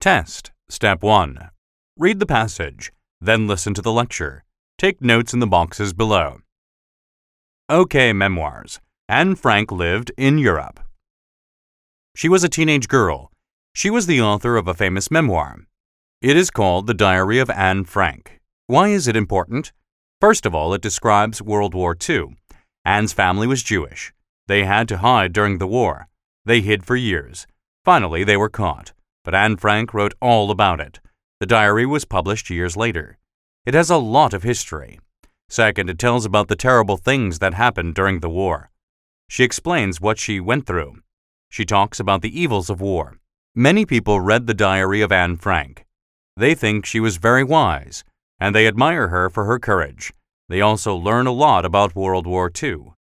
Test. Step 1. Read the passage, then listen to the lecture. Take notes in the boxes below. OK Memoirs. Anne Frank lived in Europe. She was a teenage girl. She was the author of a famous memoir. It is called The Diary of Anne Frank. Why is it important? First of all, it describes World War II. Anne's family was Jewish. They had to hide during the war. They hid for years. Finally, they were caught. But Anne Frank wrote all about it. The diary was published years later. It has a lot of history. Second, it tells about the terrible things that happened during the war. She explains what she went through. She talks about the evils of war. Many people read the diary of Anne Frank. They think she was very wise, and they admire her for her courage. They also learn a lot about World War II.